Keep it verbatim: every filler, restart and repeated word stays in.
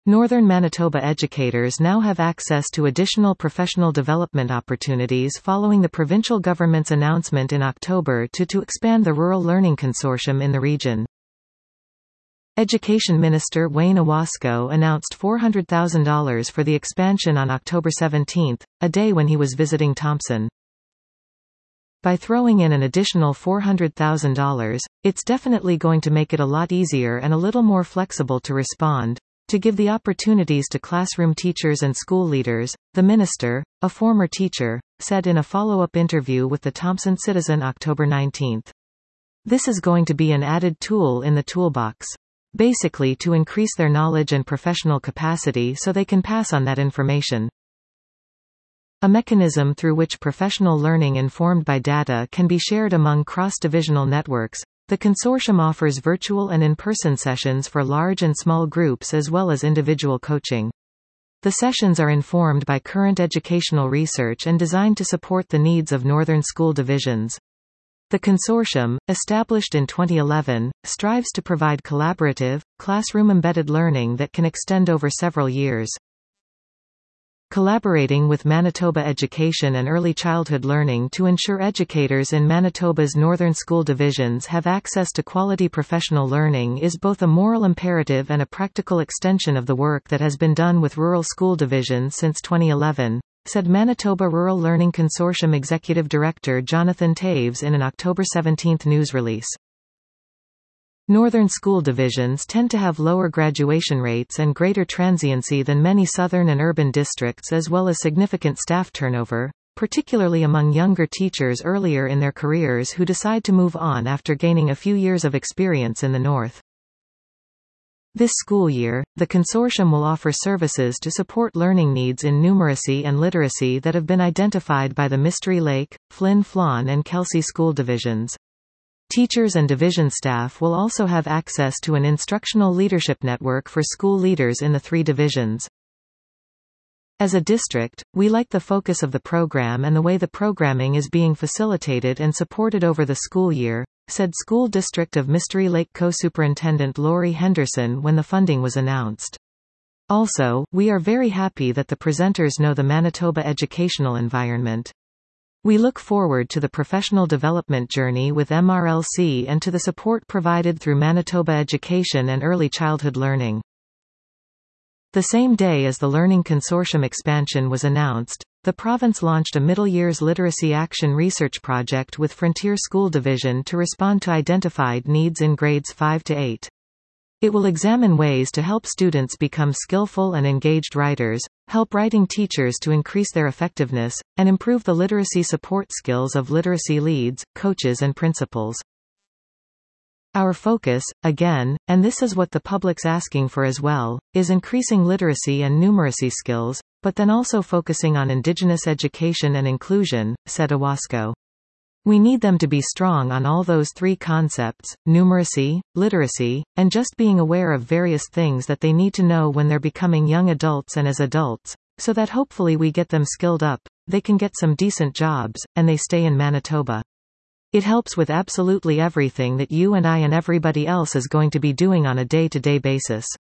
Northern Manitoba educators now have access to additional professional development opportunities following the provincial government's announcement in October to, to expand the Rural Learning Consortium in the region. Education Minister Wayne Owasco announced four hundred thousand dollars for the expansion on October seventeenth, a day when he was visiting Thompson. By throwing in an additional four hundred thousand dollars, it's definitely going to make it a lot easier and a little more flexible to respond, to give the opportunities to classroom teachers and school leaders, the minister, a former teacher, said in a follow-up interview with the Thompson Citizen October nineteenth. This is going to be an added tool in the toolbox. Basically to increase their knowledge and professional capacity so they can pass on that information. A mechanism through which professional learning informed by data can be shared among cross-divisional networks, the consortium offers virtual and in-person sessions for large and small groups as well as individual coaching. The sessions are informed by current educational research and designed to support the needs of northern school divisions. The consortium, established in twenty eleven, strives to provide collaborative, classroom-embedded learning that can extend over several years. Collaborating with Manitoba Education and Early Childhood Learning to ensure educators in Manitoba's northern school divisions have access to quality professional learning is both a moral imperative and a practical extension of the work that has been done with rural school divisions since twenty eleven, said Manitoba Rural Learning Consortium Executive Director Jonathan Taves in an October seventeenth news release. Northern school divisions tend to have lower graduation rates and greater transiency than many southern and urban districts as well as significant staff turnover, particularly among younger teachers earlier in their careers who decide to move on after gaining a few years of experience in the north. This school year, the consortium will offer services to support learning needs in numeracy and literacy that have been identified by the Mystery Lake, Flin Flon and Kelsey school divisions. Teachers and division staff will also have access to an instructional leadership network for school leaders in the three divisions. As a district, we like the focus of the program and the way the programming is being facilitated and supported over the school year, said School District of Mystery Lake Co-Superintendent Lori Henderson when the funding was announced. Also, we are very happy that the presenters know the Manitoba educational environment. We look forward to the professional development journey with M R L C and to the support provided through Manitoba Education and Early Childhood Learning. The same day as the Learning Consortium expansion was announced, the province launched a Middle Years Literacy Action Research Project with Frontier School Division to respond to identified needs in grades five to eight. It will examine ways to help students become skillful and engaged writers, help writing teachers to increase their effectiveness, and improve the literacy support skills of literacy leads, coaches and principals. Our focus, again, and this is what the public's asking for as well, is increasing literacy and numeracy skills, but then also focusing on Indigenous education and inclusion, said Owasco. We need them to be strong on all those three concepts, numeracy, literacy, and just being aware of various things that they need to know when they're becoming young adults and as adults, so that hopefully we get them skilled up, they can get some decent jobs, and they stay in Manitoba. It helps with absolutely everything that you and I and everybody else is going to be doing on a day-to-day basis.